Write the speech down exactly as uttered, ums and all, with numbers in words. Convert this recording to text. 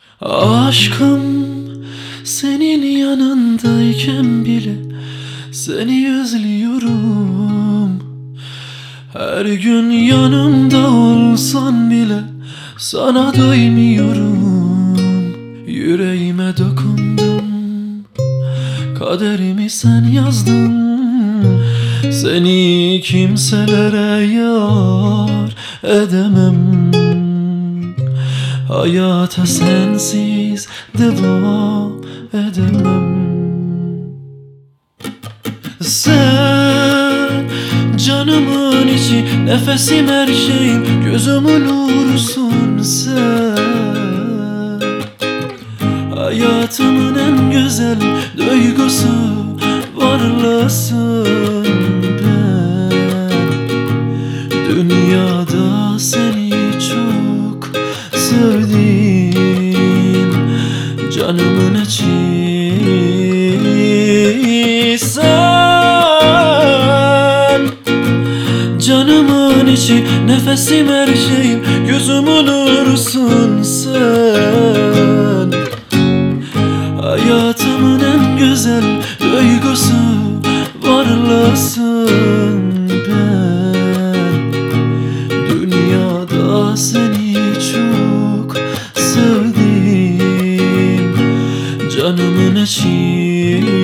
Aşkım, senin yanındayken bile seni özlüyorum. Her gün yanımda olsan bile sana doymuyorum. Yüreğime dokundun, kaderimi sen yazdın. Seni kimselere yar edemem. Hayata sensiz devam edemem. Sen canımın içi, nefesim, her şeyim, gözümün nurusun sen. Hayatımın en güzel duygusu, varlığısın ben. Dünyada seni çok sevdim, canımın içi sen. Canımın içi, nefesim, her şeyim, gözümün nurusun sen. Hayatımın en güzel duygusu, varlığısın ben. Dünyada seni çok sevdim, canımın içi